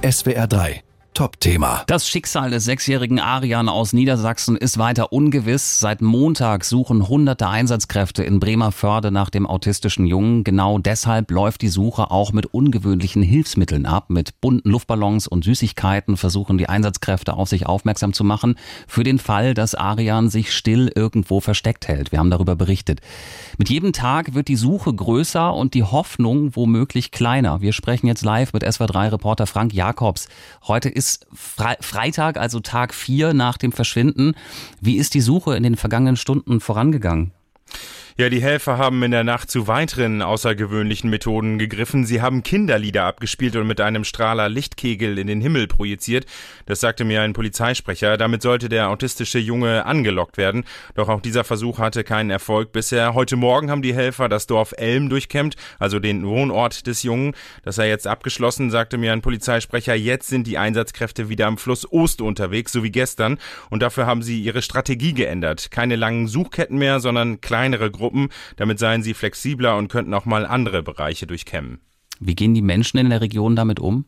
SWR 3 Top-Thema. Das Schicksal des 6-jährigen Arian aus Niedersachsen ist weiter ungewiss. Seit Montag suchen hunderte Einsatzkräfte in Bremervörde nach dem autistischen Jungen. Genau deshalb läuft die Suche auch mit ungewöhnlichen Hilfsmitteln ab. Mit bunten Luftballons und Süßigkeiten versuchen die Einsatzkräfte auf sich aufmerksam zu machen, für den Fall, dass Arian sich still irgendwo versteckt hält. Wir haben darüber berichtet. Mit jedem Tag wird die Suche größer und die Hoffnung womöglich kleiner. Wir sprechen jetzt live mit SWR3-Reporter Frank Jakobs. Heute ist Freitag, also Tag 4 nach dem Verschwinden. Wie ist die Suche in den vergangenen Stunden vorangegangen? Ja, die Helfer haben in der Nacht zu weiteren außergewöhnlichen Methoden gegriffen. Sie haben Kinderlieder abgespielt und mit einem Strahler Lichtkegel in den Himmel projiziert. Das sagte mir ein Polizeisprecher. Damit sollte der autistische Junge angelockt werden. Doch auch dieser Versuch hatte keinen Erfolg bisher. Heute Morgen haben die Helfer das Dorf Elm durchkämmt, also den Wohnort des Jungen. Das sei jetzt abgeschlossen, sagte mir ein Polizeisprecher. Jetzt sind die Einsatzkräfte wieder am Fluss Ost unterwegs, so wie gestern. Und dafür haben sie ihre Strategie geändert. Keine langen Suchketten mehr, sondern kleinere Gruppen. Damit seien sie flexibler und könnten auch mal andere Bereiche durchkämmen. Wie gehen die Menschen in der Region damit um?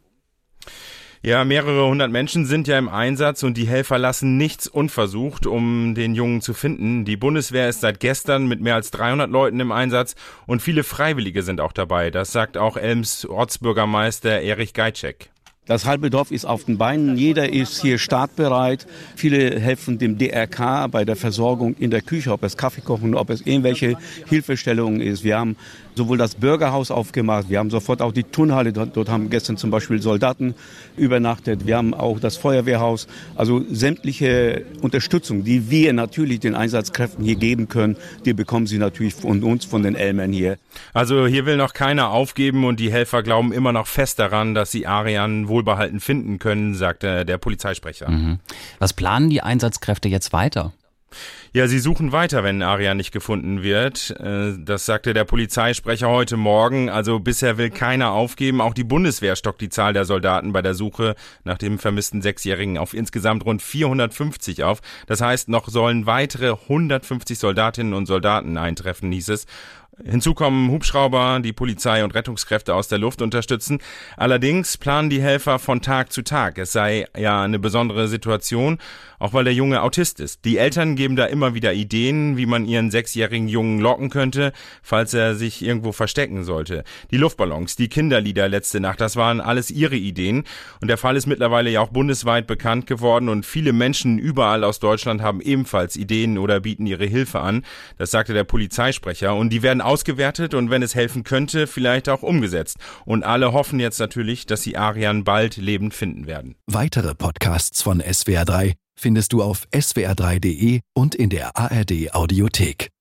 Ja, mehrere hundert Menschen sind ja im Einsatz und die Helfer lassen nichts unversucht, um den Jungen zu finden. Die Bundeswehr ist seit gestern mit mehr als 300 Leuten im Einsatz und viele Freiwillige sind auch dabei. Das sagt auch Elms Ortsbürgermeister Erich Geitschek. Das halbe Dorf ist auf den Beinen, jeder ist hier startbereit. Viele helfen dem DRK bei der Versorgung in der Küche, ob es Kaffee kochen, ob es irgendwelche Hilfestellungen ist. Wir haben sowohl das Bürgerhaus aufgemacht, wir haben sofort auch die Turnhalle, dort haben gestern zum Beispiel Soldaten übernachtet. Wir haben auch das Feuerwehrhaus, also sämtliche Unterstützung, die wir natürlich den Einsatzkräften hier geben können, die bekommen sie natürlich von uns, von den Elmern hier. Also hier will noch keiner aufgeben und die Helfer glauben immer noch fest daran, dass sie Arian wohlbehalten finden können, sagte der Polizeisprecher. Was planen die Einsatzkräfte jetzt weiter? Ja, sie suchen weiter, wenn Arian nicht gefunden wird. Das sagte der Polizeisprecher heute Morgen. Also bisher will keiner aufgeben. Auch die Bundeswehr stockt die Zahl der Soldaten bei der Suche nach dem vermissten 6-Jährigen auf insgesamt rund 450 auf. Das heißt, noch sollen weitere 150 Soldatinnen und Soldaten eintreffen, hieß es. Hinzu kommen Hubschrauber, die Polizei und Rettungskräfte aus der Luft unterstützen. Allerdings planen die Helfer von Tag zu Tag. Es sei ja eine besondere Situation, auch weil der Junge Autist ist. Die Eltern geben da immer wieder Ideen, wie man ihren 6-jährigen Jungen locken könnte, falls er sich irgendwo verstecken sollte. Die Luftballons, die Kinderlieder letzte Nacht, das waren alles ihre Ideen. Und der Fall ist mittlerweile ja auch bundesweit bekannt geworden und viele Menschen überall aus Deutschland haben ebenfalls Ideen oder bieten ihre Hilfe an. Das sagte der Polizeisprecher. Und die werden ausgewertet und wenn es helfen könnte, vielleicht auch umgesetzt. Und alle hoffen jetzt natürlich, dass sie Arian bald lebend finden werden. Weitere Podcasts von SWR 3 findest du auf swr3.de und in der ARD Audiothek.